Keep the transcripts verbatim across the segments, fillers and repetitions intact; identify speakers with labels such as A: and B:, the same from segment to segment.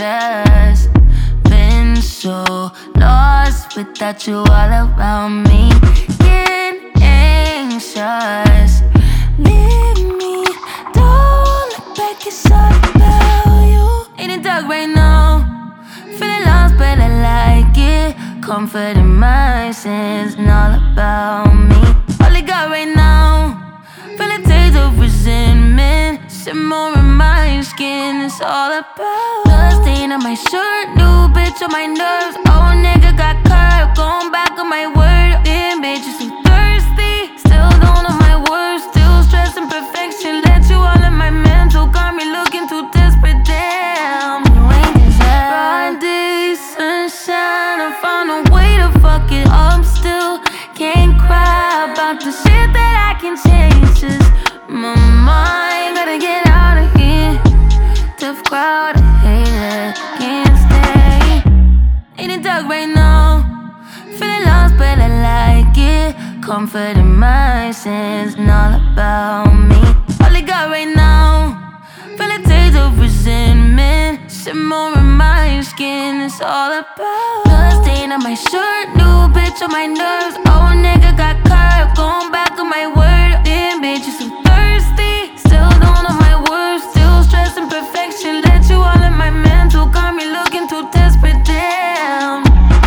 A: dangerous. Been so lost without you all around me. Getting anxious. Leave me, don't look back, it's all about you. In the dark right now, feeling lost but I like it. Comfort in my sins and all about me. All I got right now, feeling taste of resentment. Simmer in my skin, it's all about blood stain on my shirt, new bitch on my nerves. Old nigga got curved, going back on my word. Damn bitch, you so thirsty, still don't know my words. Still stressing perfection, let you all in my mental. Got me looking too desperate, damn. You ain't deserve broad day sunshine, I found a way to fuck it up still. Can't cry about the shit that I can change, just my mind. Gotta get out of here. Tough crowd, I hate it, can't stay. In the dark right now, feeling lost but I like it. Comfort in my sins and all about me. All I got right now, feeling taste of resentment. Simmer in my skin, it's all about blood stain on my shirt, new bitch on my nerves. Old nigga got curved, going back on my word. Damn bitch, you so thirsty, still don't know my words. Still stressing perfection, let you all in my mental. Got me looking too desperate, damn.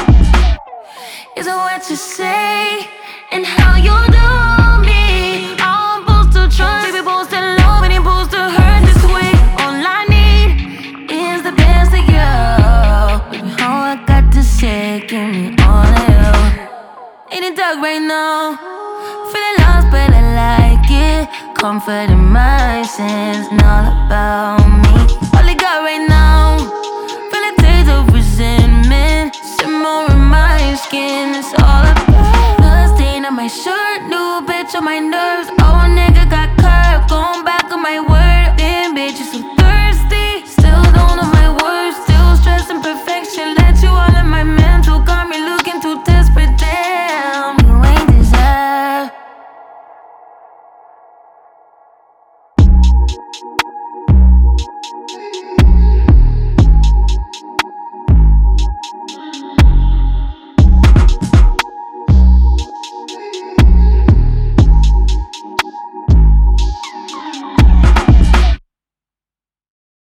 A: Is it what you say and how you do me? I'm supposed to trust, baby, supposed to love, and you're supposed to hurt this way. All I need is the best of you. Baby, all I got to say, give me all of you. In the dark right now, feeling lost but I like it. Comfort in my sins and all about me. All I got right now, feeling taste of resentment. Simmer in my skin, it's all about blood stain on my shirt, new bitch on my nerves. Old nigga got curved, going back on my word. Damn bitch, you so thirsty, still don't know my words. Still stressing perfection, let you all in my mental. Got me looking too desperate, damn. You ain't deserve.